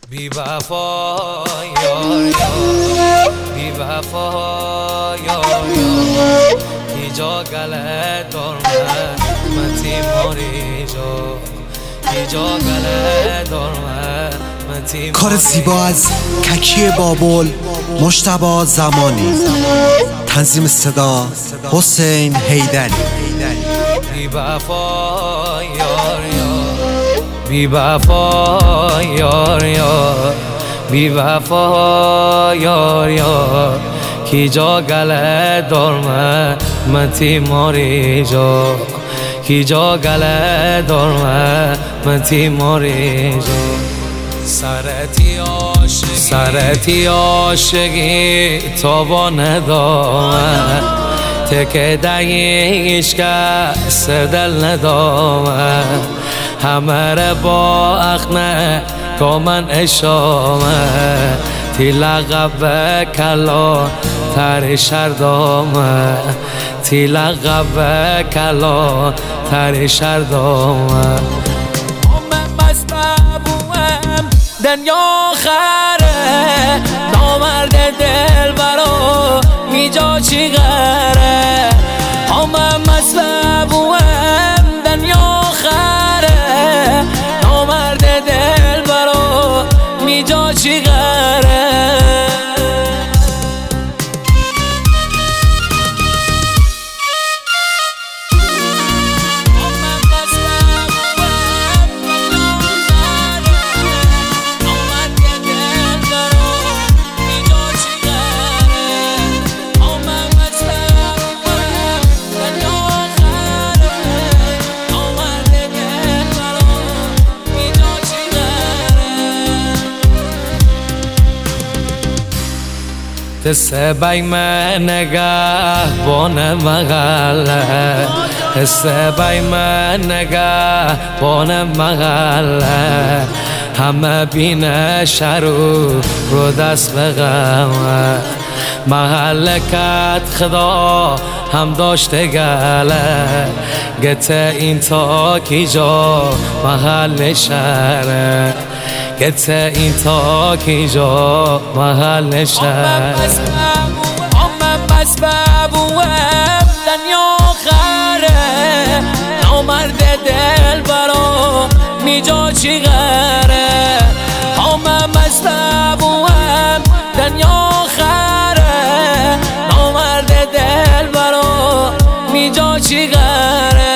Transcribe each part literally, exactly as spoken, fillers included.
بی وفا یار یار بی وفا یار یار کی جا گله دارمه من تیماری جا کی جا گله دارمه من تیماری. کار زیبا از ککی بابل مجتبی زمانی، تنظیم صدا حسین حیدری. بی وفا یار یار بی وفا یار یار بی وفا یار یار کی جا گله دارمه من تیماری جا کی جا گله دارمه من تیماری جا. سرتی عاشقی سرتی عاشقی تا با ندامه تکه دهیش کس دل ندامه همه را با اخنه که من اشامه تی لقب کلا تر شردامه تی لقب کلا تر شردامه. دنیا خره نامرد دل برا میجا چی غره همه مسببوهم دنیا خره نامرد دل برا میجا چی غره. حسه بای من نگه بانه مغله حسه بای من نگه بانه مغله همه بینه شرو رو دست بغمه محله کت خدا هم داشته گله گته این تا کی جا محل شهره گته این تا کی جا محل شهره. همه مسببوهم دنیا خره نامرد دل برا میجا چی غره همه مسببوهم دنیا خره نامرد دل برا میجا چی غره.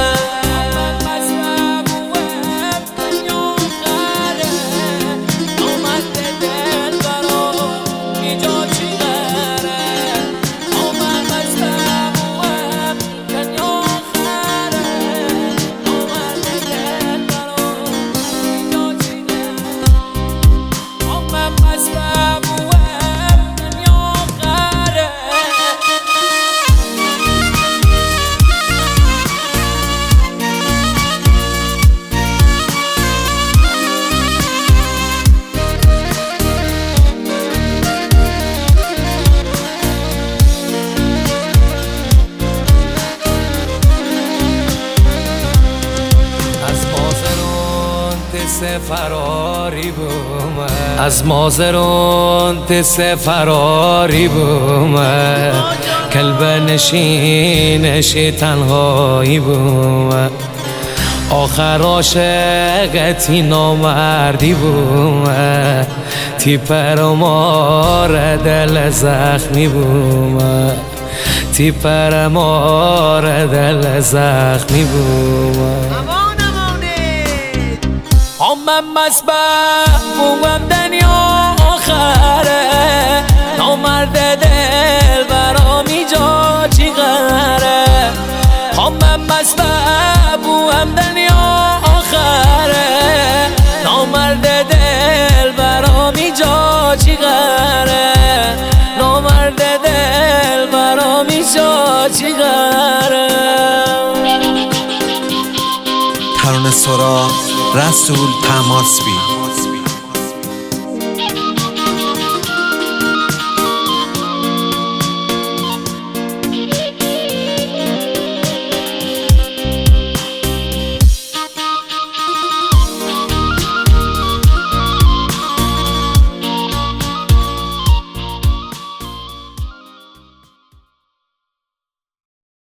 فراری بومه از مازرون تس فراری بومه کلب نشینش تنهایی بومه آخر عاشقتی نامردی بومه تی پرمار دل زخمی بومه تی پرمار دل زخمی بومه. همه مسببوهم دنیا آخره نامرد دل برا میجا چی غره همه مسببوهم دنیا آخره نامرد دل برا میجا چی غره نامرد دل برا میجا چی غره. ترانه سرا رسول تماسبی.